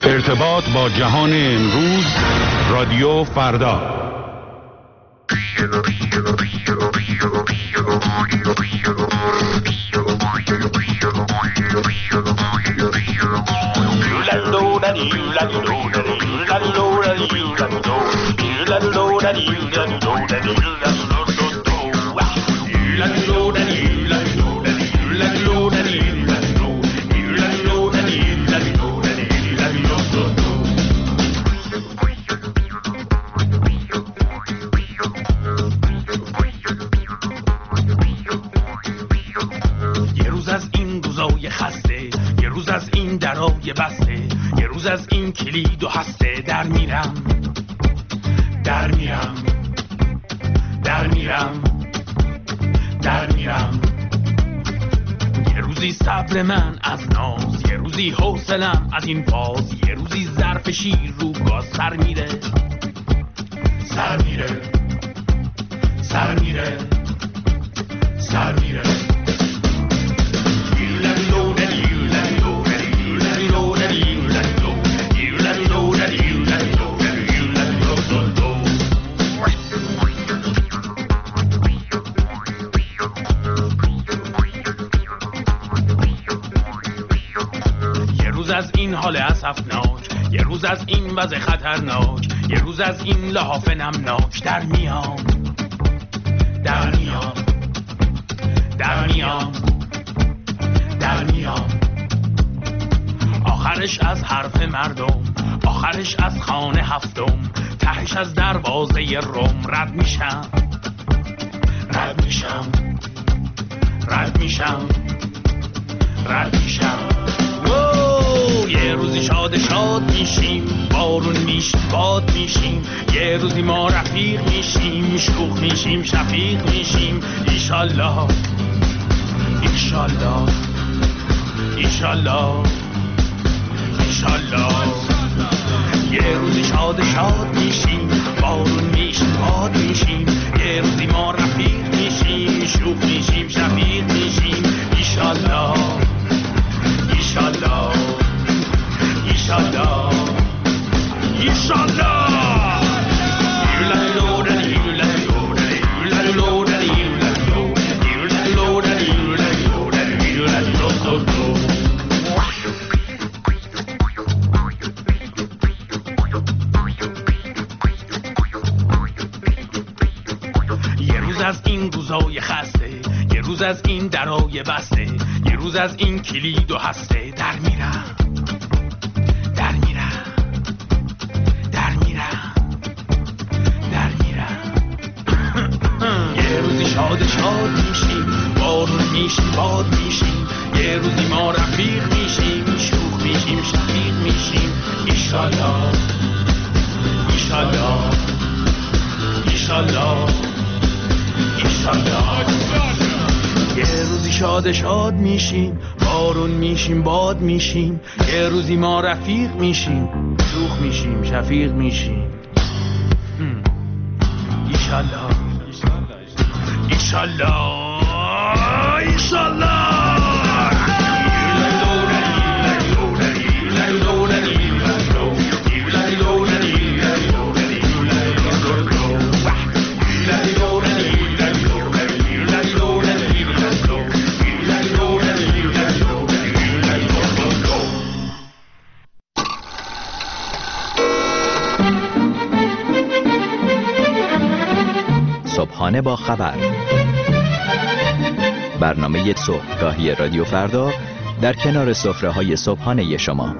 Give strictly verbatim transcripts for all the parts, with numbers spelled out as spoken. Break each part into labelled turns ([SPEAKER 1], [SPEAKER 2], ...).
[SPEAKER 1] ارتباط با جهان امروز، رادیو فردا.
[SPEAKER 2] بسته یه روز از این کلید و هسته در میرم در میرم در میرم در میرم یه روزی صبر من از ناز، یه روزی حوصلم از این باز، یه روزی ظرف شیر رو گاز سر میره سر میره سر میره سر میره از این حال اسفناک، یه روز از این وضع خطرناک، یه روز از این لحاف نمناک در میام در میام در میام در میام آخرش از حرف مردم، آخرش از خانه هفتم، تهش از دروازه روم رد میشم رد میشم رد میشم رد میشم یه روزی شاد شاد میشیم، بارون میشیم باد میشیم، یه روزی ما رفیق میشیم، شوخ میشیم شفیق میشیم، ایشالله ایشالله ایشالله ایشالله یه روزی شاد شاد میشیم، بارون میشیم باد میشیم، یه روزی ما رفیق میشیم، شوخ میشیم شفیق میشیم، ایشالله ایشالله ایشالله ایشالله یه روز از این روزای خسته، یه روز از این درای بسته، یه روز از این کلید و هسته در میرم در میرم در میرم در میرم یه روزی شاد شاد میشیم، بارون میشیم باد میشیم، یه روزی ما رفیق میشیم، شوخ میشیم شفیق میشیم، ایشالله ایشالله ایشالله ایشالله یه روزی شاد شاد میشیم، بارون میشیم باد میشیم، یه روزی ما رفیق میشیم، شوخ میشیم شفیق میشیم، ایشالله ایشالله ایشالله
[SPEAKER 3] صبحانه با خبر، برنامه صبحگاهی رادیو فردا در کنار سفره‌های صبحانه شما.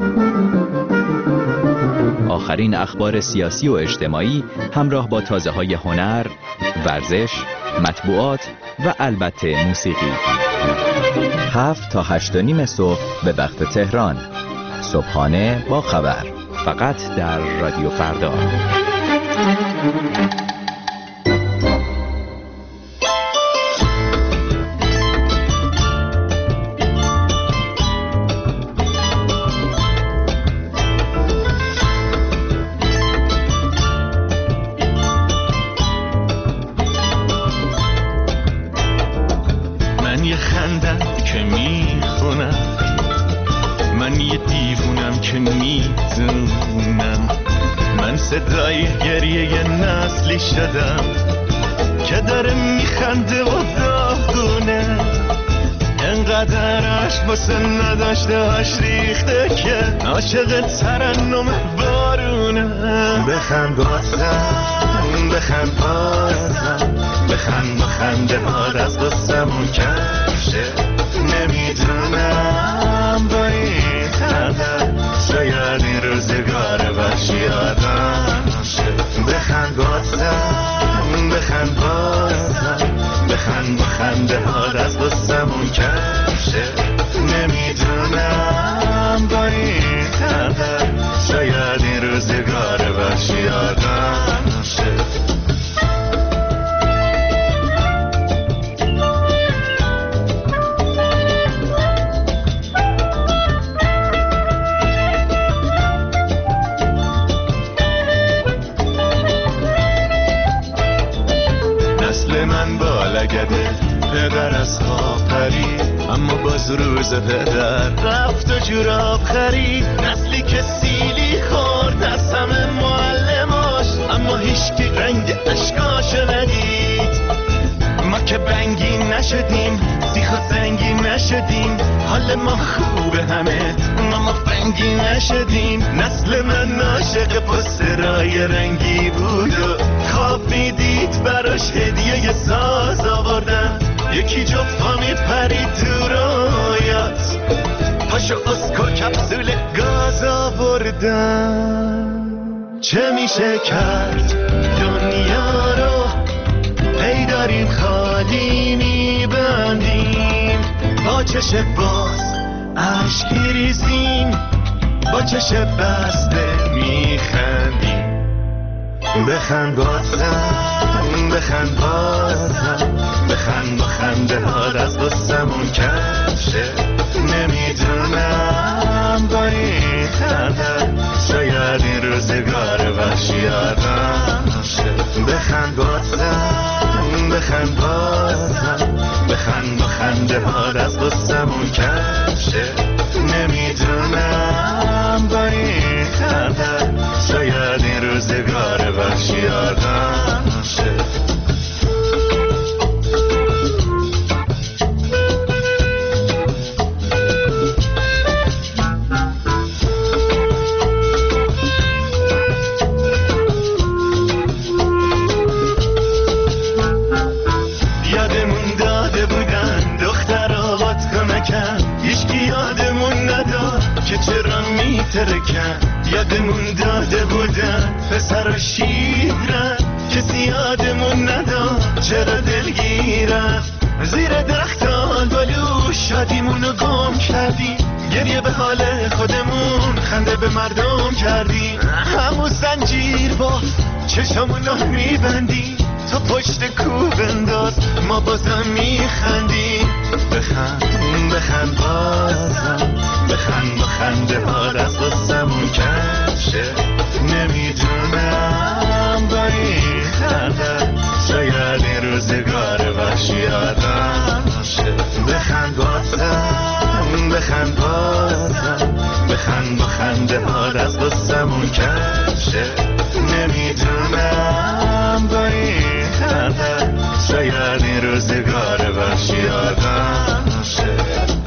[SPEAKER 3] آخرین اخبار سیاسی و اجتماعی همراه با تازه‌های هنر، ورزش، مطبوعات و البته موسیقی. هفت تا هشت و نیم صبح به وقت تهران. صبحانه با خبر، فقط در رادیو فردا.
[SPEAKER 2] من یه خندم که میخونم، من یه دیوونه
[SPEAKER 4] اونم که میدونم من صدای گریه نسلی شدم که داره میخنده و داغونه، انقدر عشق واسه نداشتهاش ریخته که عاشق ترنم بارونه. بخند بازم بخند بازم بخند با خنده هات از قصمون کشه، نمیدونم با این قدر شاید این روزگار وحشی آدم شه. بخند بازم بخند بازم بخند با خنده هات از قصمون کشه، نمیدونم با این قدر شاید این روزگار وحشی آدم شه. پدر از خواب پرید اما باز روز پدر رفت و جوراب خرید، نسلی که سیلی خورد از همه معلماش اما هیچکی رنگ اشکاشو ندید. ما که بنگی نشدیم سیخ و زنگی نشدیم، حال ما خوبه همه ما ما بنگی نشدیم. نسل من عاشق پسترای رنگی بود و خواب میدید براش هدیه ساز آوردن، یکی جفت پا میپرید تو رویات پاشو اسکو کپسول گاز آوردن. چه میشه کرد دنیا رو هی داریم خالی میبندیم، با چش باز عشق ریزیم با چش بسته میخندیم. بخند بازم بخند بازم بخند با خنده هات از قصمون کشه، نمیدونم با این قدر شاید این روزگار وحشی آدم شه. بخند بازم بخند بازم بخند با خنده هات از قصمون کشه، نمیدونم با این قدر شاید این روزگار وحشی آدم شه. یادمون داده بودن پسر و شیرن، کسی یادمون نداد چرا دلگیرن. زیر درختان بالو شادیمونو گم کردیم، گریه به حال خودمون خنده به مردم کردیم. همون زنجیر با چشمونو میبندیم، تو پشت کوه بنداز ما بازم میخندیم. بخند بخند بازم بخند با خنده هات از قصمون کشه، نمیدونم با این قدر شاید این روزگار وحشی آدم شه. بخند بازم بخند بازم بخند با خنده هات از قصمون کشه، نمیدونم با این قدر شاید این روزگار وحشی آدم شه.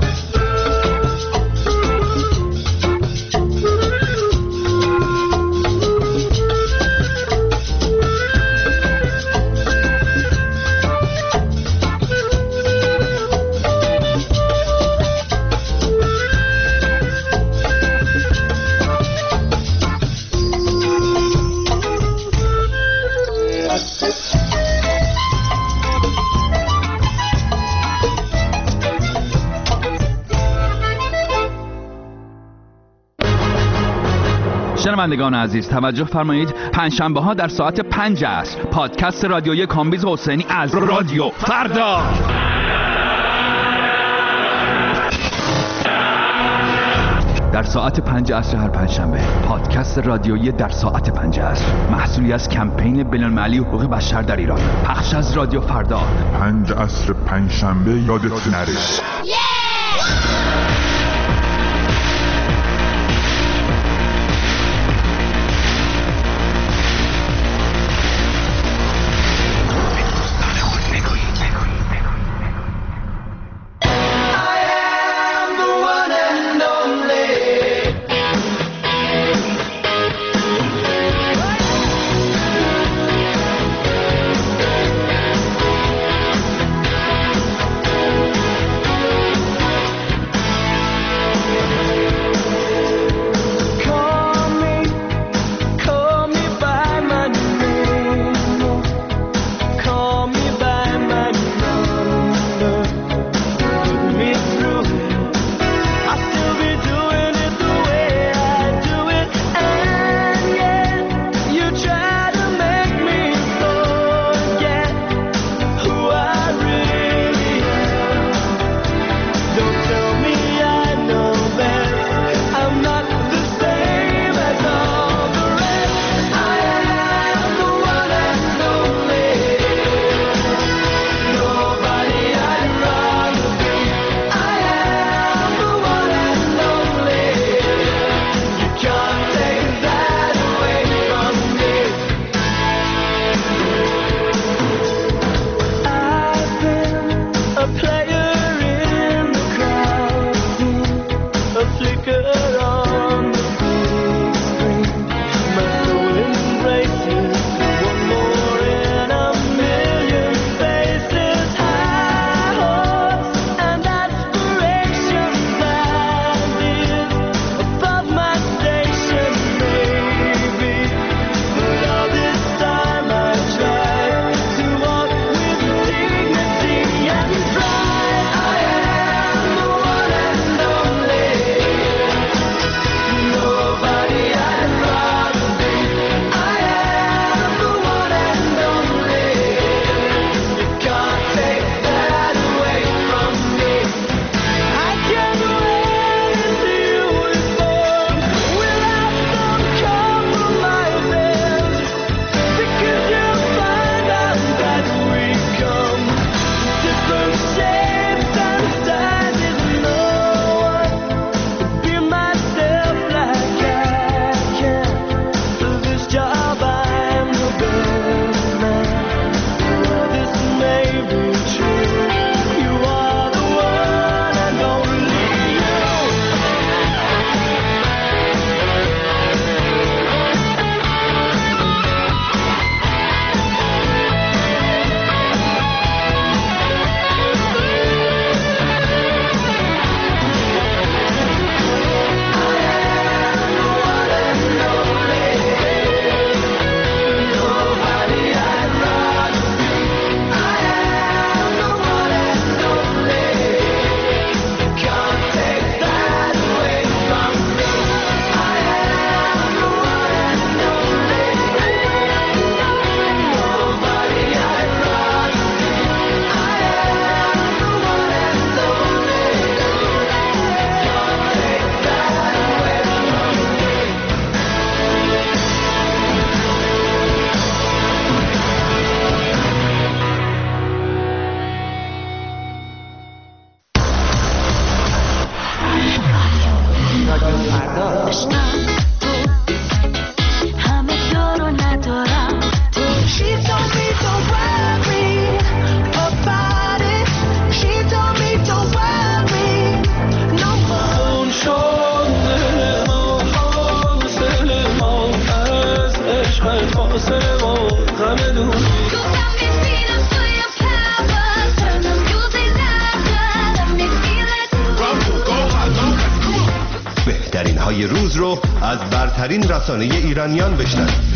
[SPEAKER 2] شنوندگان عزیز توجه فرمایید، پنجشنبه ها در ساعت پنج عصر پادکست رادیویی کامبیز حسینی از رادیو فردا. در ساعت پنج عصر هر پنجشنبه پادکست رادیویی در ساعت پنج عصر، محصولی از کمپین بین‌المللی حقوق بشر در ایران، پخش از رادیو فردا.
[SPEAKER 5] پنج عصر پنجشنبه یادت نره.
[SPEAKER 6] های روز رو از برترین رسانه ایرانیان بشنوید.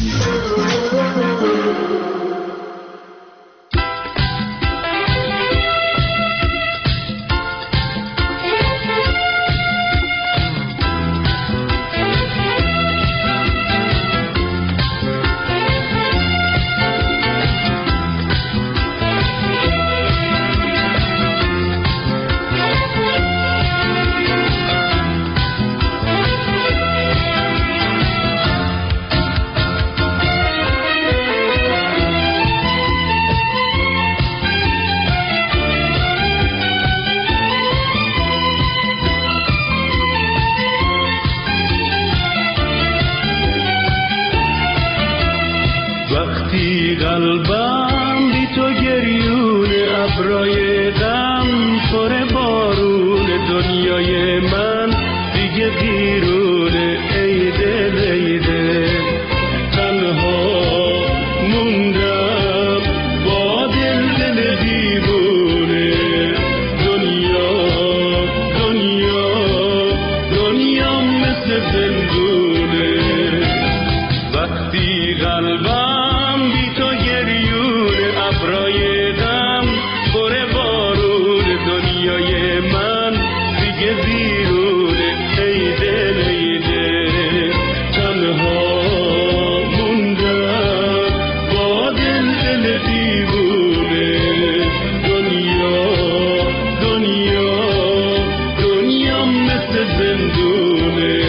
[SPEAKER 7] قلبم بی تو گریون ابرای غم پر بارون دنیای من دیگه بیرونه ای دل ای دل تنها موندم با دل دل دیوونه دنیا دنیا دنیا مثل زندونه وقتی قلبم ابرای غم پر بارون دنیای من دیگه بیرونه ای دل ای دل تنها موندم با دل دل دیوونه دنیا دنیا دنیا مثل زندونه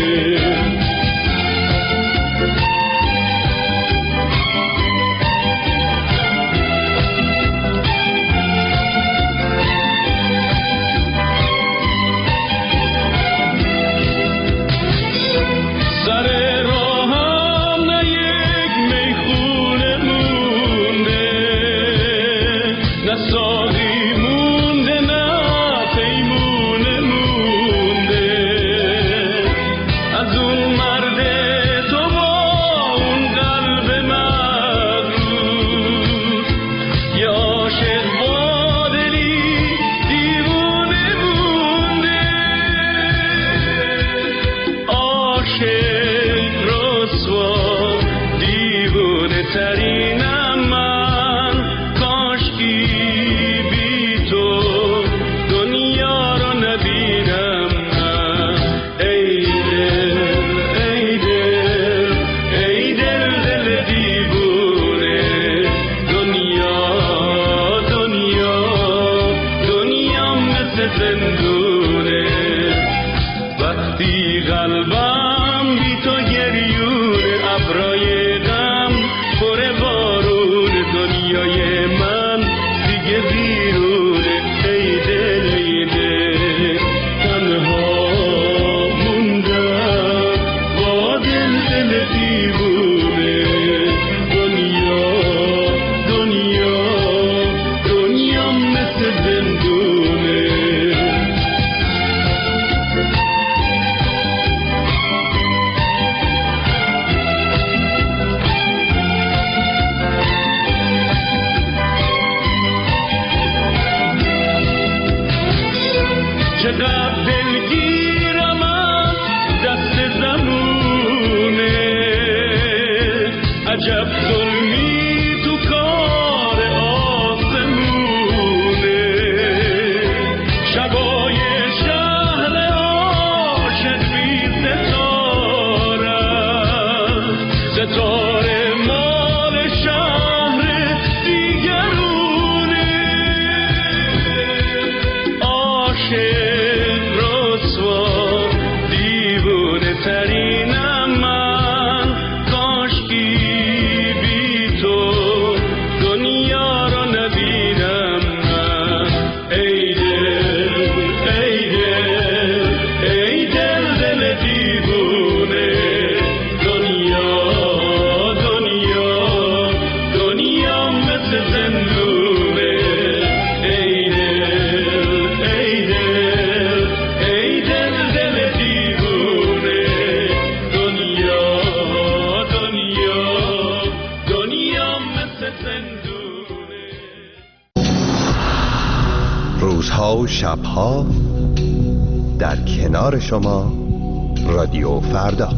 [SPEAKER 6] روزها و شبها در کنار شما رادیو فردا.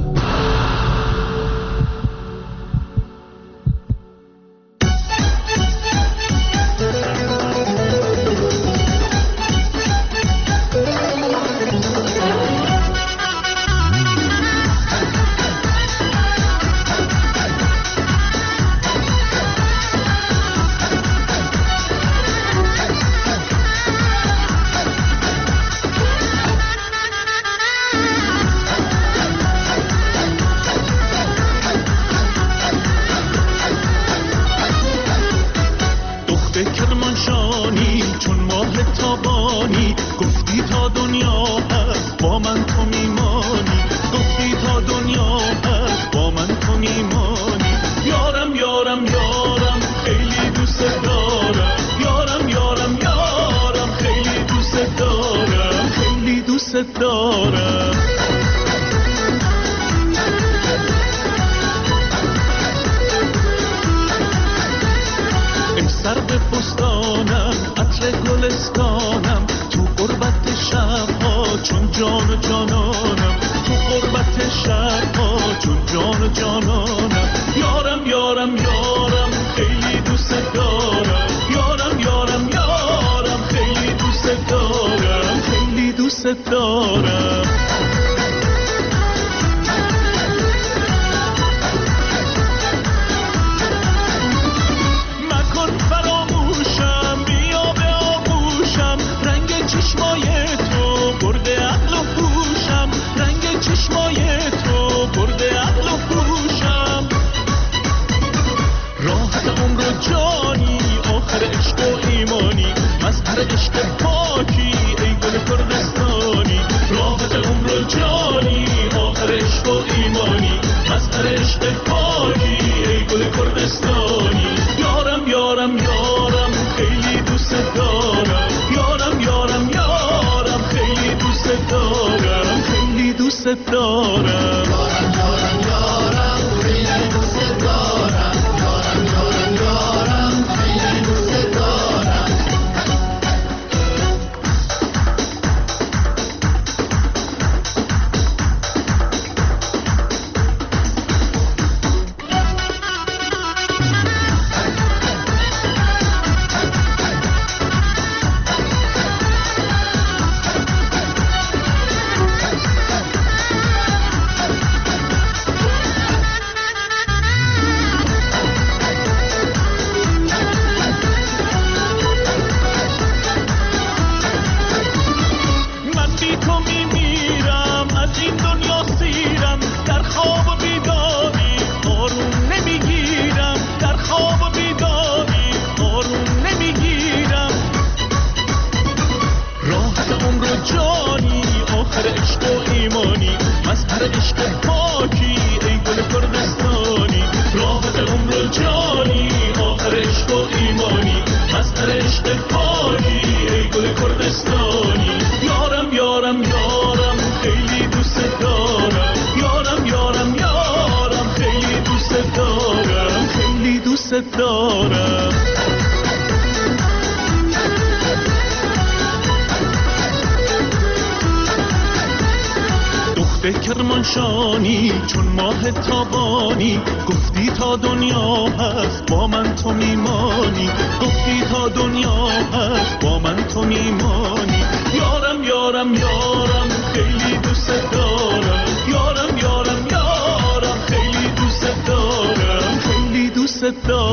[SPEAKER 7] کرمانشانی چون ماه تابانی، گفتی تا دنیا هست با من تو میمانی، گفتی تا دنیا هست با من تو میمانی. یارم یارم یارم خیلی دوست دارم، یارم یارم یارم خیلی دوست دارم، خیلی دوست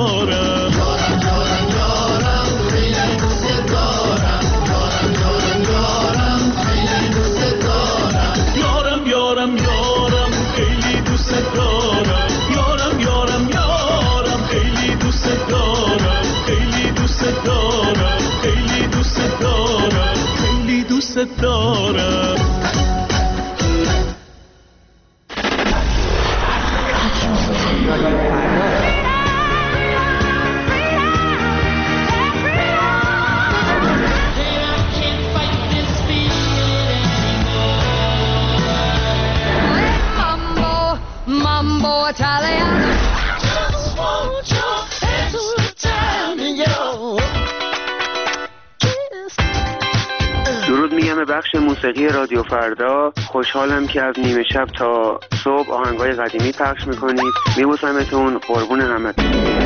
[SPEAKER 7] دارم. یارم یارم یارم خیلی دوست دارم، یارم یارم یارم خیلی دوست دارم، یارم یارم یارم خیلی دوست دارم، یارم یارم یارم خیلی دوست دارم، خیلی دوست دارم، خیلی دوست دارم، خیلی دوست دارم.
[SPEAKER 8] درود میگم میگم به بخش موسیقی رادیو فردا. خوشحالم که از نیمه شب تا صبح آهنگای قدیمی پخش میکنید. میبوسمتون، قربون همتون.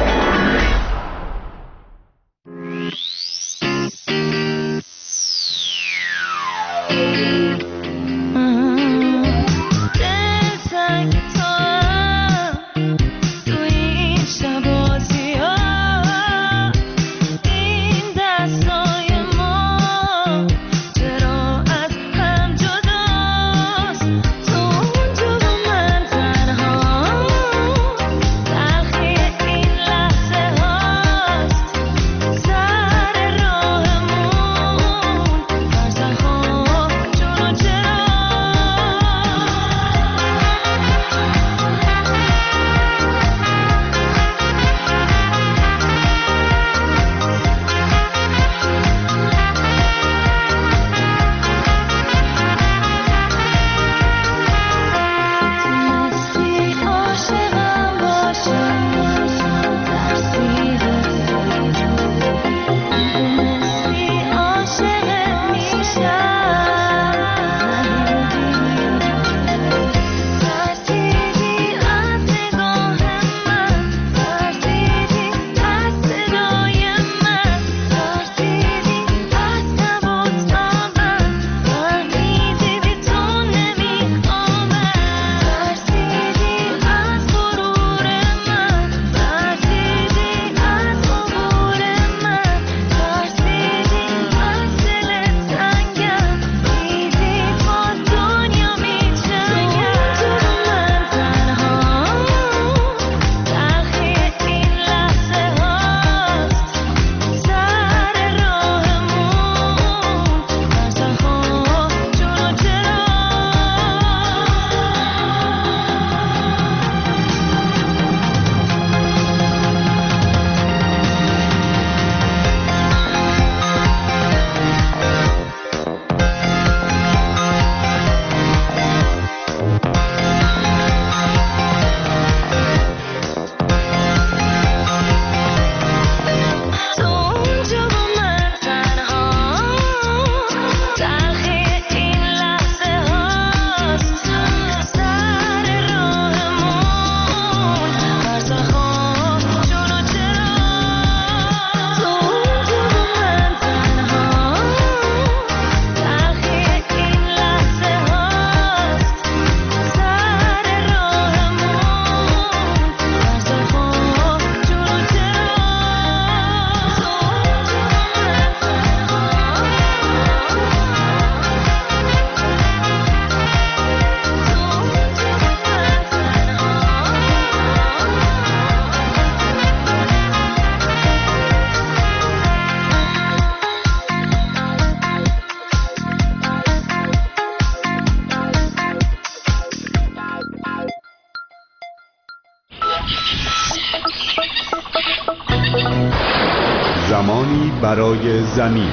[SPEAKER 1] زمانی برای زمین.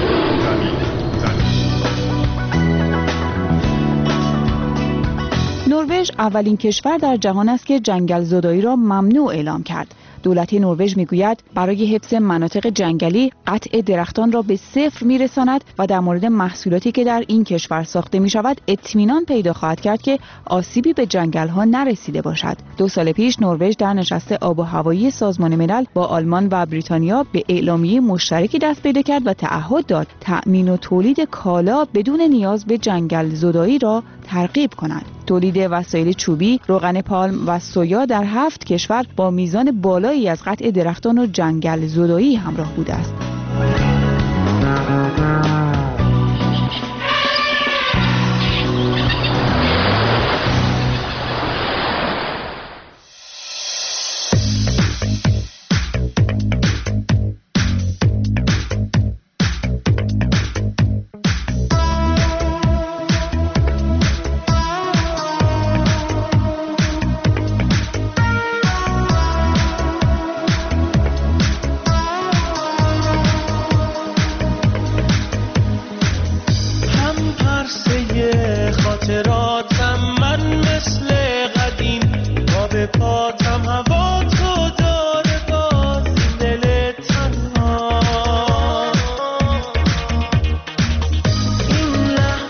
[SPEAKER 9] نروژ اولین کشور در جهان است که جنگل زدایی را ممنوع اعلام کرد. دولت نروژ میگوید برای حفظ مناطق جنگلی قطع درختان را به صفر میرساند و در مورد محصولاتی که در این کشور ساخته می شود اطمینان پیدا خواهد کرد که آسیبی به جنگل ها نرسیده باشد. دو سال پیش نروژ در نشست آب و هوایی سازمان ملل با آلمان و بریتانیا به اعلامیه مشترکی دست پیدا کرد و تعهد داد تأمین و تولید کالا بدون نیاز به جنگل زدایی را ترغیب کند. تولید وسایل چوبی، روغن پالم و سویا در هفت کشور با میزان بالایی از قطع درختان و جنگل زدایی همراه بوده است.
[SPEAKER 10] این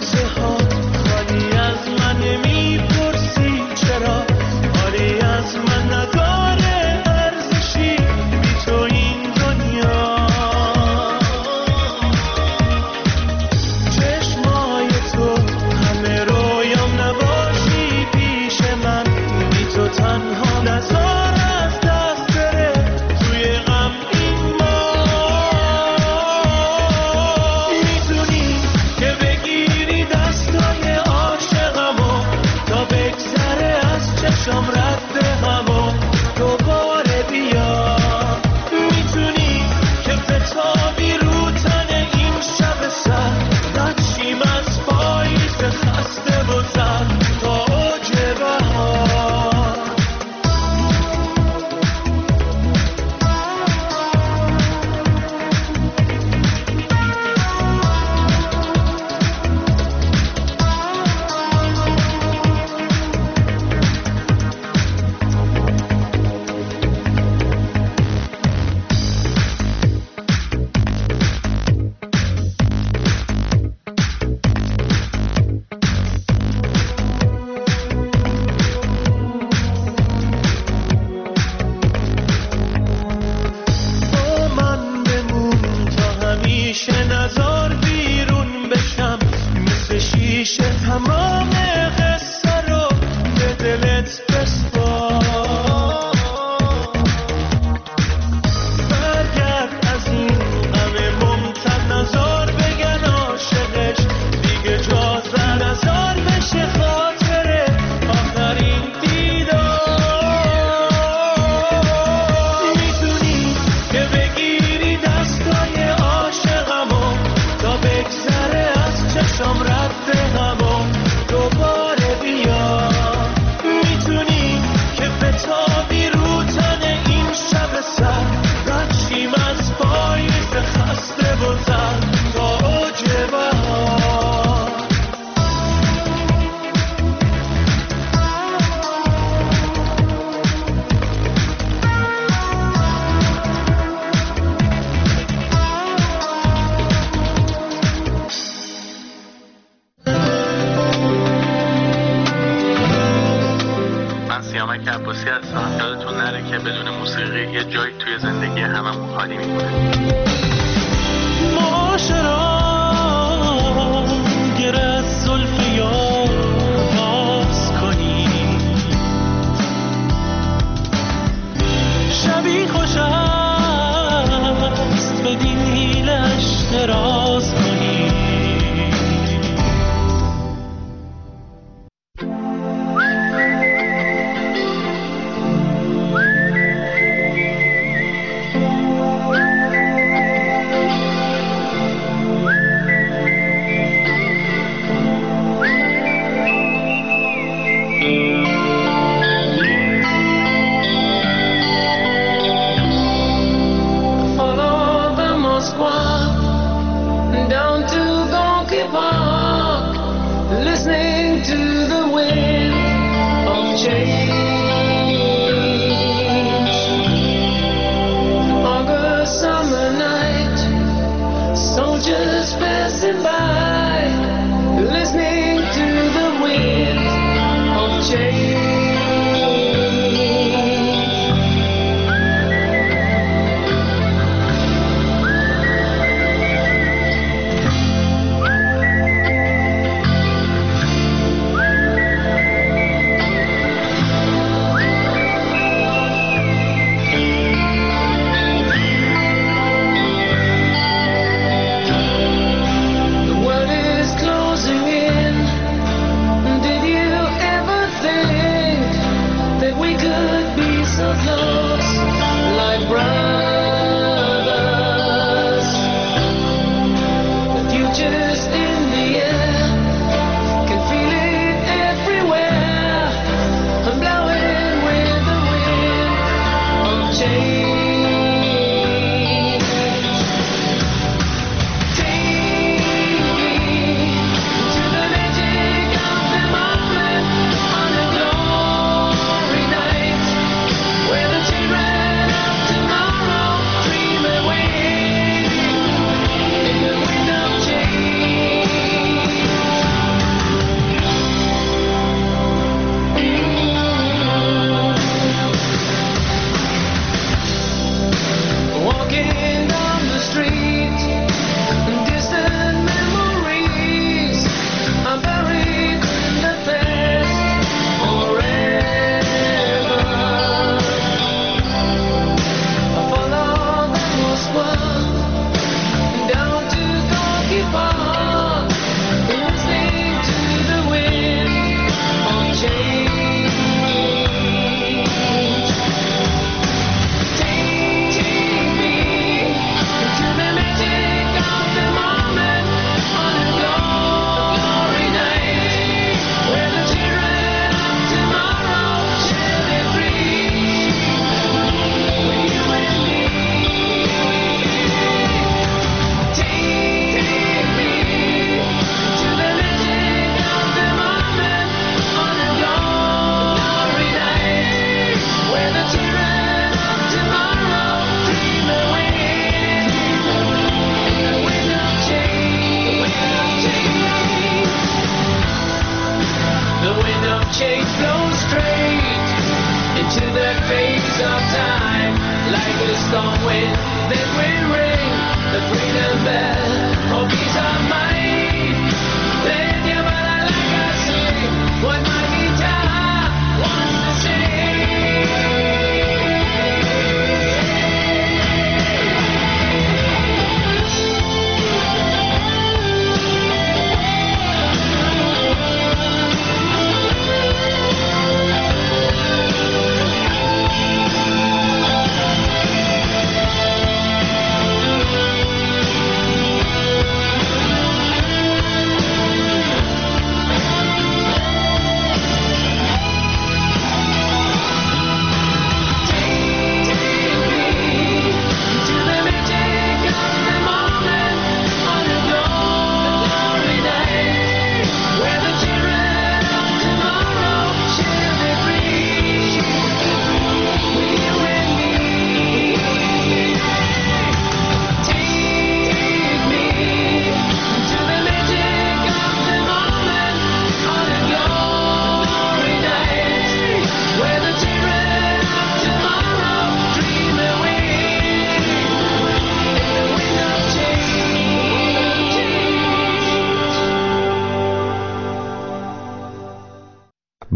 [SPEAKER 2] عباسی هستم. یادتون نره که بدون موسیقی یه جایی توی زندگی هممون خالی میمونه.
[SPEAKER 7] معاشرا گر از زلف یار باز کنی، شبی خوش است بدین حیلش دراز کنی.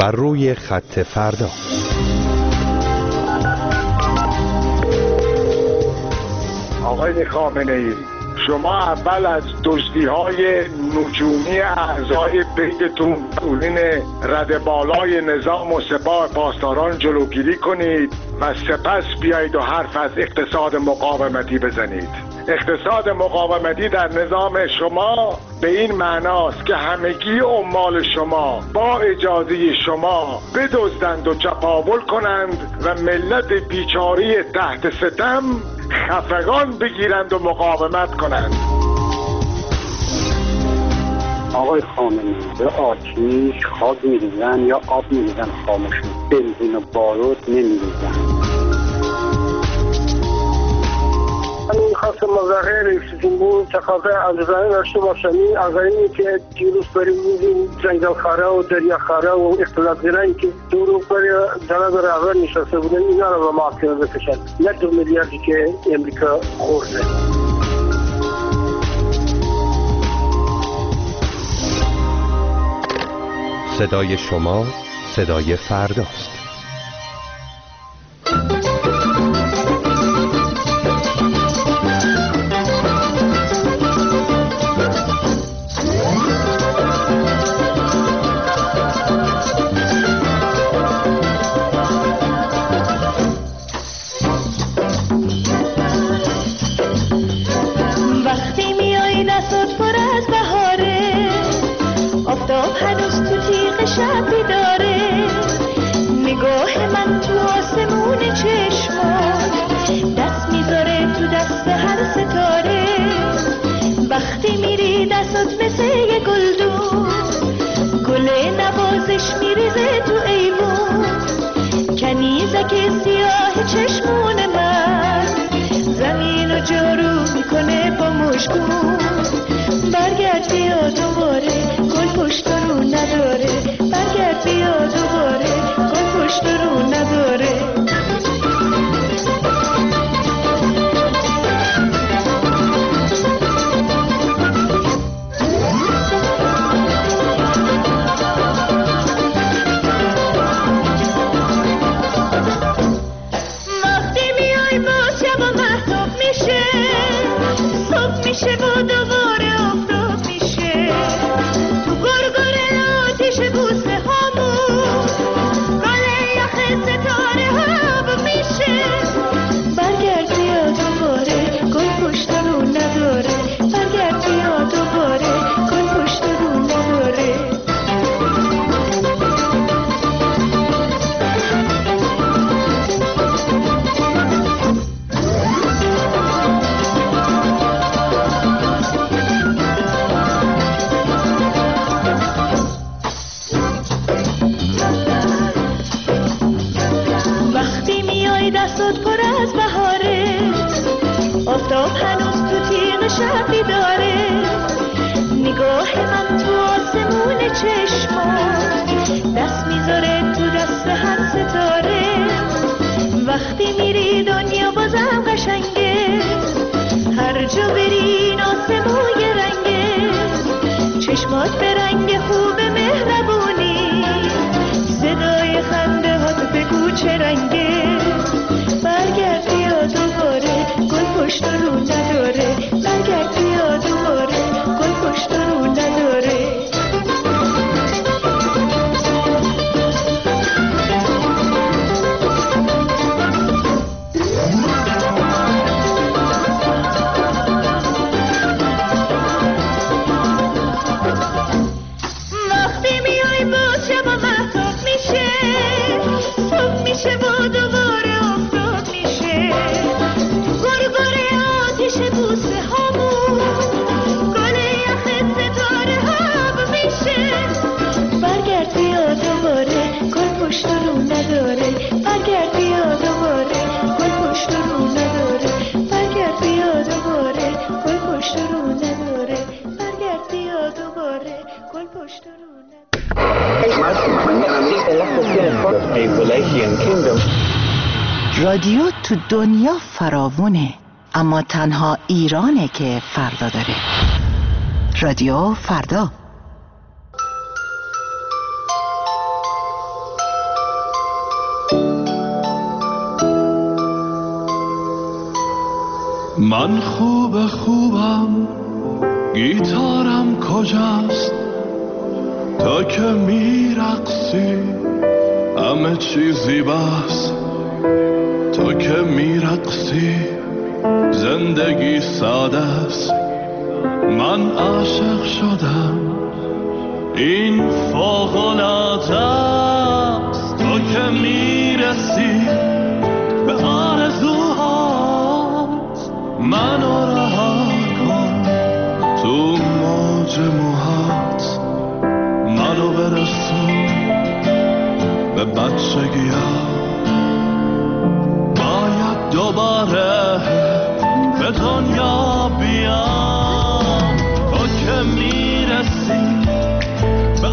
[SPEAKER 6] بر روی خط فردا.
[SPEAKER 10] آقای خامنه‌ای، شما اول از دزدی‌های نجومی اعضای بیتتون مسئولین رده بالای نظام و سپاه پاسداران جلوگیری کنید و سپس بیایید و حرف از اقتصاد مقاومتی بزنید. اقتصاد مقاومتی در نظام شما به این معناست که همگی عمال شما با اجازه شما بدزدند و چپاول کنند و ملت بیچاره تحت ستم خفگان بگیرند و مقاومت کنند.
[SPEAKER 11] آقای خامنه‌ای، به آتیش خاک می‌ریزن یا آب می‌ریزن خاموش، بنزین و بارود نمی‌ریزن.
[SPEAKER 12] من می‌خواستم مظاهره رئیس‌جمهور بود تقاضا عزیزانه داشته باشم. این عزیزانی که دیروز برای می‌بینیم جنگل خاره و دریا خاره و اختلاف گرایی که دور برای جناب رهبر نشسته بودن، اینا رو به محاکمه بکشن، نه دو میلیاردی که امریکا خورده.
[SPEAKER 6] صدای شما صدای فرداست.
[SPEAKER 13] وقتی میای دستت پر از بهاره، آفتاب هنوز تو تیغ شب بیداره، نگاه من تو آسمون چشمات دست میذاره تو دست هر ستاره. وقتی میری دستت مثل یه گلدون، گل نوازش میریزه تو ایوون، کنیزک سیاه چشمون من زمین و جارو میکنه با مشکون. برگرد بیا دوباره، گل پشت رو نداره، برگرد بیا دوباره، گل پشت رو نداره. وقتی میای باز شب و محتاب میشه، صبح میشه و دوباره آفتاب میشه، تو گرگر آتیش بوسه هامون گل یخ ستاره هاب میشه. برگرد بیا دوباره، گل پشت رو نداره، برگرد بیا دوباره، گل پشت رو نداره. وقتی میای دستت پر از بهاره، آفتاب هنوز تو تیغ شب بیداره، نگاه من تو آسمون چشمات دست میذاره تو دست هر ستاره. وقتی میری دنیا بازم قشنگه، هر جا بری این آسمون یه رنگه، چشمات به رنگ خوب مهربونی، صدای خنده هات بگو چه رنگه. برگرد بیا دوباره، گل پشت رو نداره، برگرد بیا دوباره، گل پشت رو نداره. وقتی میای باز شب و محتاب میشه، صبح میشه و دوباره آفتاب میشه، تو گرگر آتیش بوسه هامون گل یخ ستاره هاب میشه. برگرد بیا دوباره، گل پشت رو نداره، برگرد بیا دوباره، گل پشت رو نداره، برگرد بیا دوباره، گل پشت رو نداره، برگرد بیا دوباره، گل پشت رو نداره.
[SPEAKER 14] رادیو تو دنیا فراوونه، اما تنها ایرانه که فردا داره. رادیو فردا.
[SPEAKER 7] من خوب خوبم، گیتارم کجاست؟ تا که میرقصی همه چیزی بس، تا که میرقصی زندگی ساده است. من عاشق شدم، این فوق‌العاده است. تا که میرسی به آرزوهات منو رها کن، تو موج موهات منو برسون به بچگی‌ها. باید دوباره به دنیا بیام، تو که میرسی به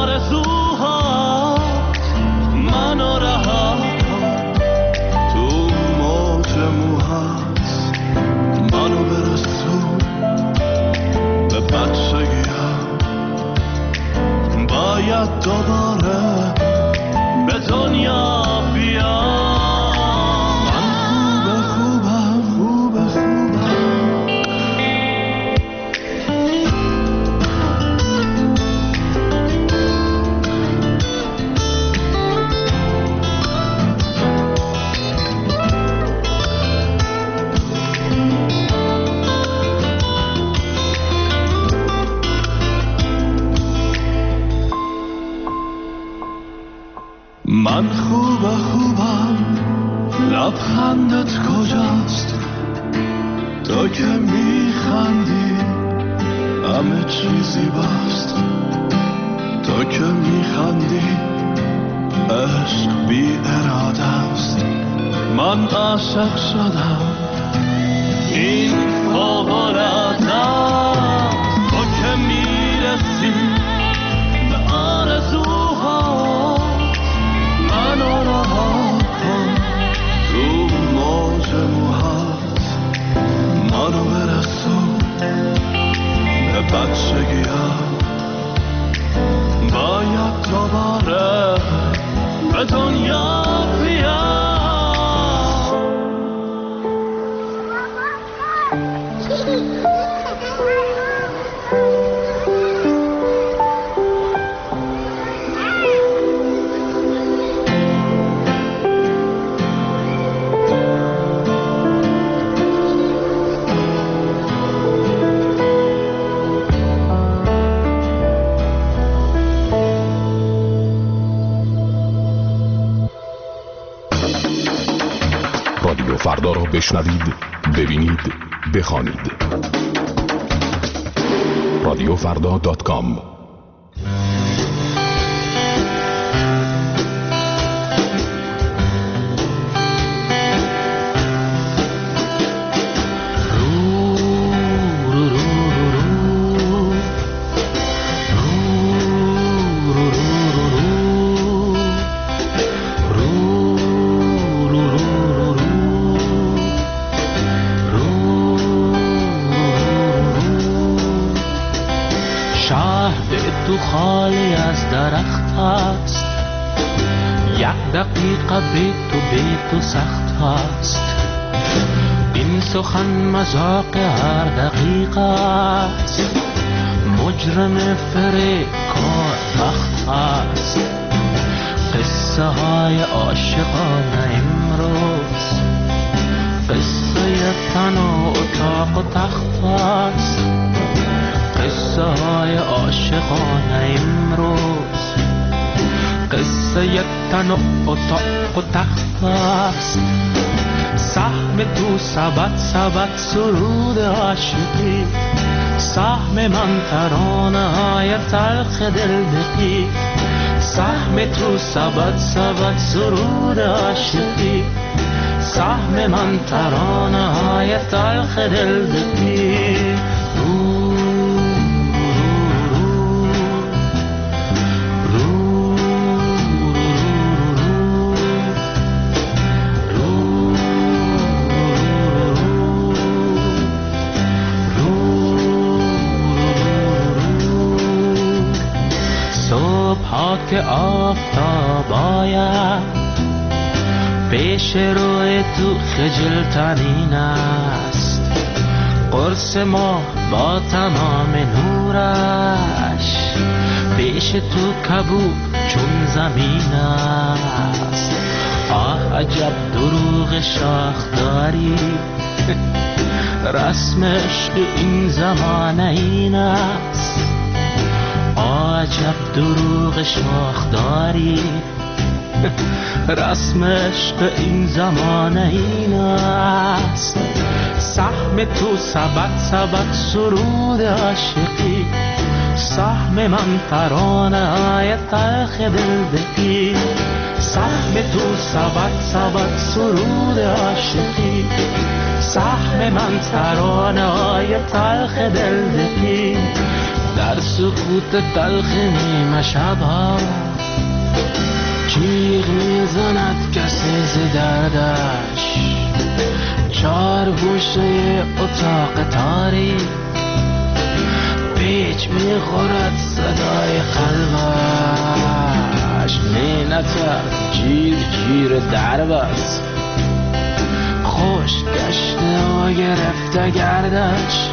[SPEAKER 7] آرزوهات منو رها کن، تو موج موهات منو برسون به بچگی‌ها. باید دوباره به دنیا بیام. من خوب خوبم، لبخندت کجاست؟ تو که میخندی همه چیزی بست، تو که میخندی عشق بی اراده است. من عاشق شدم، این فوق‌العاده است. تو که میرسی به آرزوها منو رها کن، تو موج موهات منو برسون به بچگی‌ها. باید دوباره به دنیا بیام.
[SPEAKER 15] رادیو فردا را بشنوید، ببینید، بخوانید. رادیو فردا دات کام.
[SPEAKER 2] تو خالی از درخت است، یک دقیقه بی تو بی تو سخت است. این سخن مذاق هر دقیقه است، مجرم فریب کار بخت است. قصه های عاشقانه امروز قصه تن و اتاق و تخت است. قصه های عاشقانه امروز قصه تن و اتاق و تخت است. سهم تو سبت سبت سرود عاشقی، سهم من ترانه های تلخ دل دقی. سهم تو سبت سبت سرود عاشقی، سهم من ترانه های تلخ دل دقی. که آفتاب آید پیش روی تو خجلترین است، قرص ما با تمام نورش، پیش تو کبود چون زمین است. آه عجب دروغ شاخ داری، رسم عشق این زمانه این است. آه عجب دروغ شاخ داری، رسم عشق این زمانه این است. سهم تو سبد سبد سرود عاشقی، سهم من ترانه های تلخ دلدگی. سهم تو سبد سبد سرود عاشقی، سهم من ترانه های تلخ دلدگی. در سکوت تلخ نیمه شبها جیغ میزند کسی ز دردش، چار گوشه اتاق تاریک پیچ میخورد صدای قلبش. نینتر جیر جیر درب است، خوش گشته و گرفته گردش.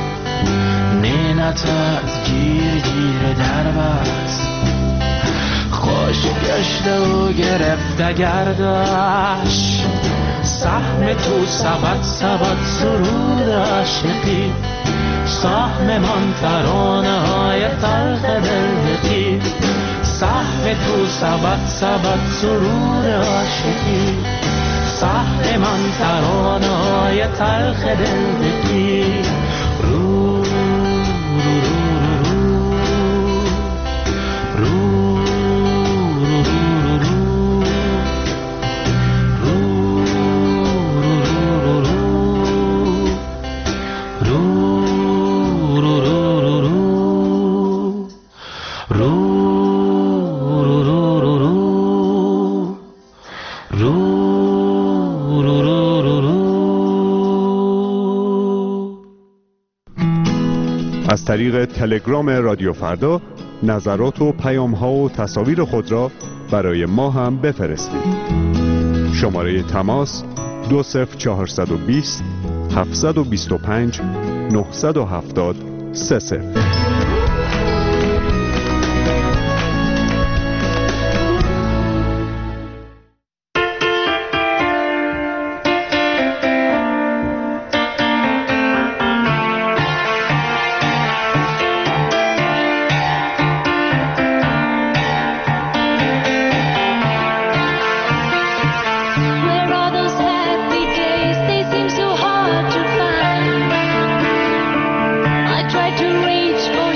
[SPEAKER 2] نینتر جیر جیر درب است، خوش گشته و گرفته گردش. سهم تو سبد سبد سرود عاشقی، سهم من ترانه های تلخ دلدگی. سهم تو سبد سبد سرود عاشقی، سهم من ترانه های تلخ دلدگی. رو رو رو
[SPEAKER 6] از طریق تلگرام رادیو فردا نظرات و پیام ها و تصاویر خود را برای ما هم بفرستید. شماره تماس دو صفر چهارصد و بیست هفتصد و بیست و پنج نهصد و هفتاد سه صفر.
[SPEAKER 13] Tried to reach for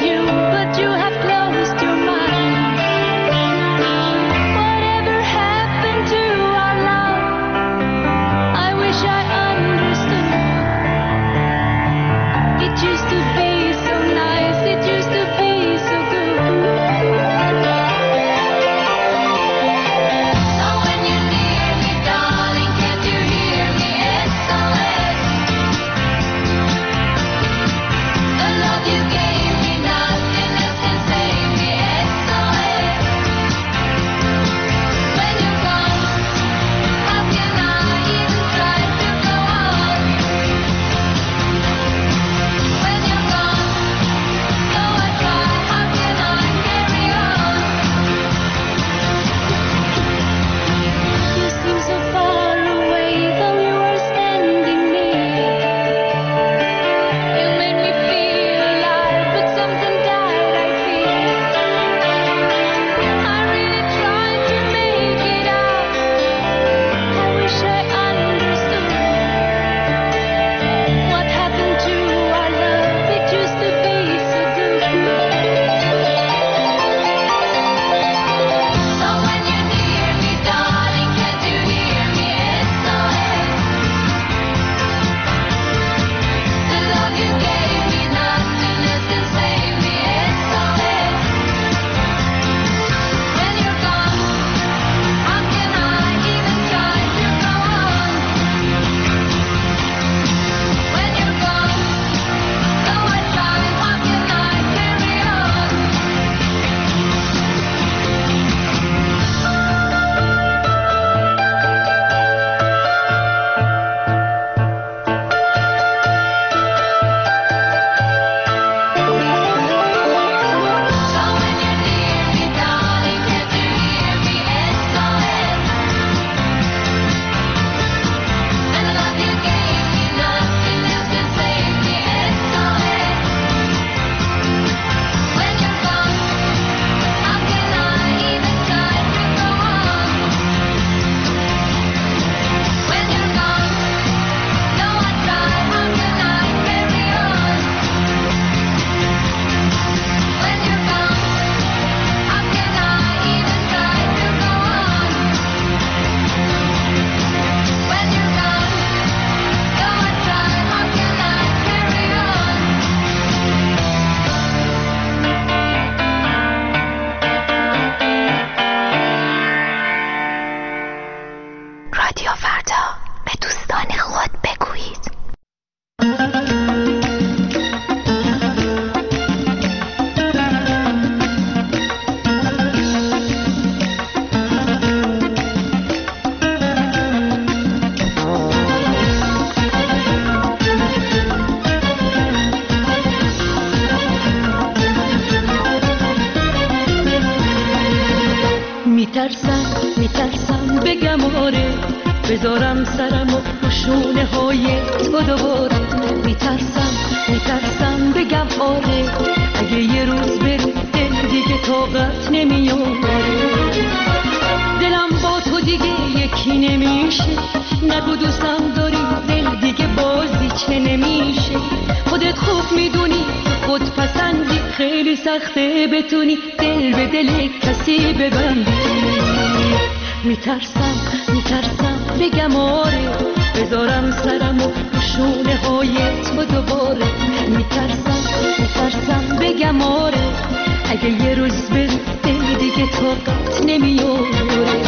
[SPEAKER 13] بذارم سرم و روشونه های تو دوباره. میترسم میترسم بگم آره، اگه یه روز بری دل دیگه طاقت نمیاره. دلم با تو دیگه یکی نمیشه، نگو دوستم داری دل دیگه بازی چه نمیشه. خودت خوب میدونی خود پسندی، خیلی سخته بتونی دل به دل کسی ببندی. میترسم میترسم بگم آره، بذارم سرم و روشونه های تو دوباره. میترسم میترسم بگم آره، اگه یه روز بری دل دیگه طاقت نمیاره.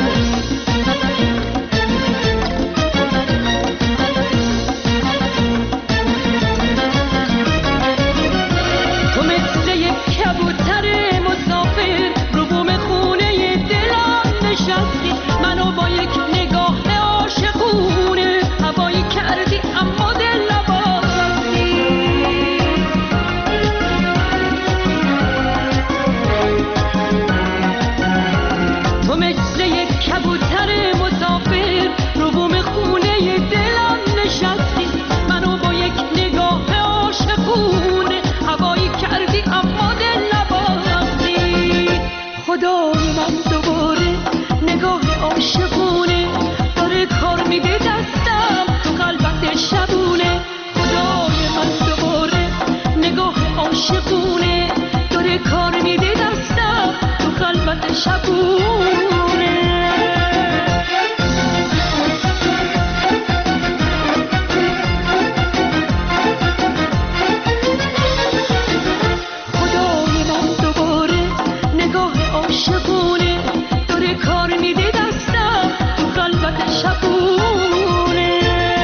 [SPEAKER 13] تو مثل یک کبوتر مسافر رو بوم خونه دلم نشستی، منو با یک نگاه عاشقونه هوایی کردی اما دل نباستی. تو مثل یک کبوتر مسافر رو بوم خونه دلم نشستی، منو با یک نگاه عاشقونه هوایی کردی اما دل نباستی. خدای من دوباره نگاه عاشقونه داره کار میده دستم تو قلبت شبونه. خدای من دوباره نگاه عاشقونه داره کار میده دستم تو قلبت شبونه. خدای من دوباره نگاه عاشقونه داره کار میده دستم تو قلبت شبونه.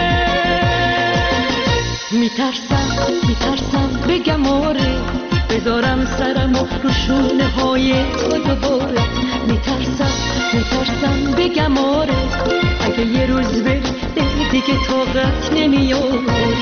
[SPEAKER 13] میترسم میترسم بگم آره، بذارم سرم و روشونه های تو دوباره. میترسم میترسم بگم آره، اگه یه روز بری دل دیگه طاقت نمیاره.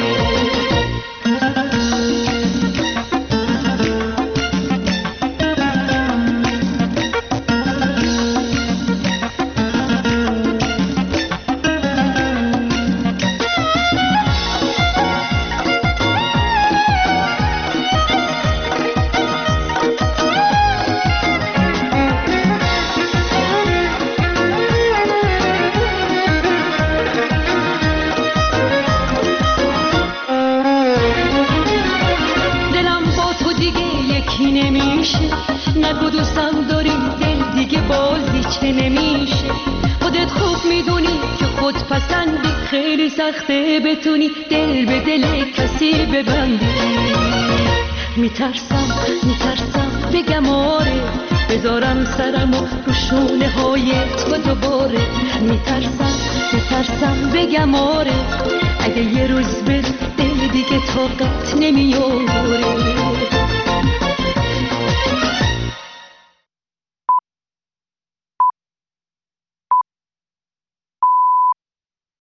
[SPEAKER 13] نگو دوستم داری دل دیگه بازی چه نمیشه. خودت خوب میدونی که خود پسندی، خیلی سخته بتونی دل به دل کسی ببندی. میترسم میترسم بگم آره، بذارم سرم و روشونه های تو دوباره. میترسم میترسم بگم آره، اگه یه روز بری دل دیگه طاقت نمیاره.